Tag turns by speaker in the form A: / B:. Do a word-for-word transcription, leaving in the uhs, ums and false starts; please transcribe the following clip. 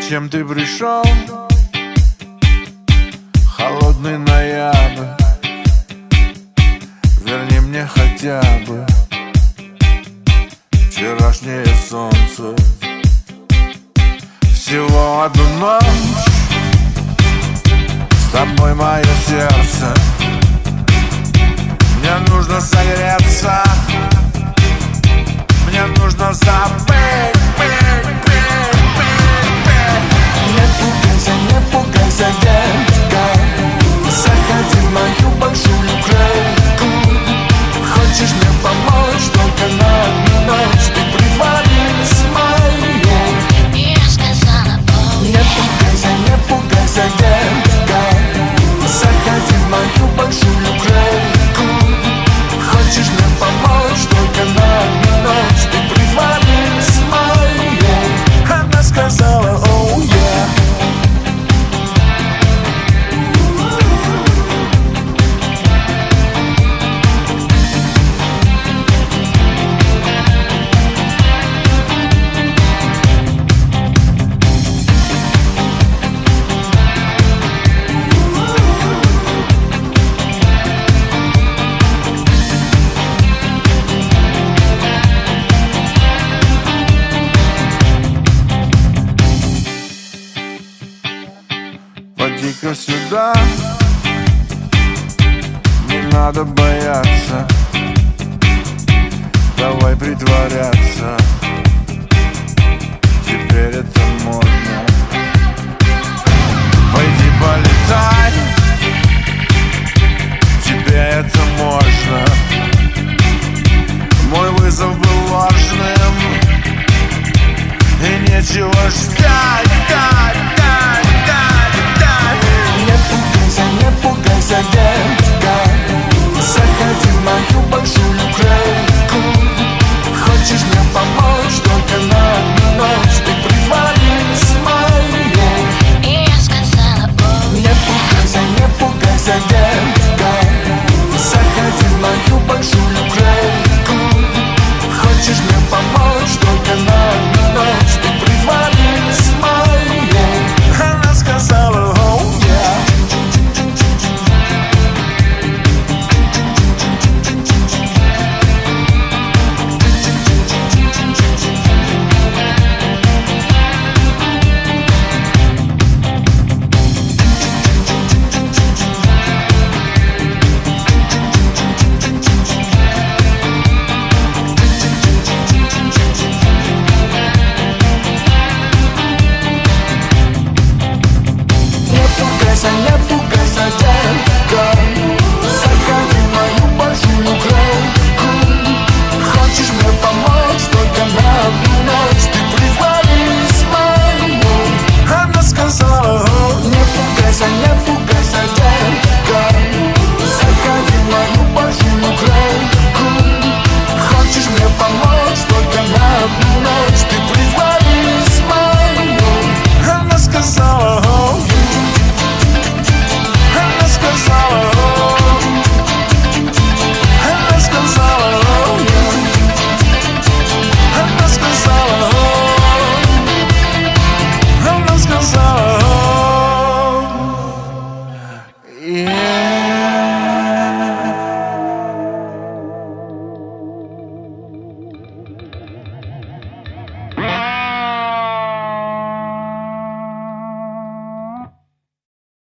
A: Зачем ты пришел? Холодный ноябрь, верни мне хотя бы вчерашнее солнце. Всего одну ночь с тобой мое сердце. Мне нужно согреться, мне нужно забыть.
B: Не пугайся, не пугайся, детка, заходи в мою большую клетку. Хочешь мне помочь, только на одну ночь ты притворись моей.
C: Я сказала, oh,
B: не пугайся, не пугайся, детка, заходи в мою большую клетку. Хочешь мне помочь, только на одну ночь ты притворись моей. Она сказала, oh yeah.
A: Поди-ка сюда, не надо бояться, давай притворяться, теперь это модно. Пойди полетай, тебе это можно. Мой вызов был ложным, и нечего ждать, ждать, ждать, ждать, ждать.
B: Не пугайся, не пугайся, детка, заходи в мою большую клетку. Хочешь мне помочь?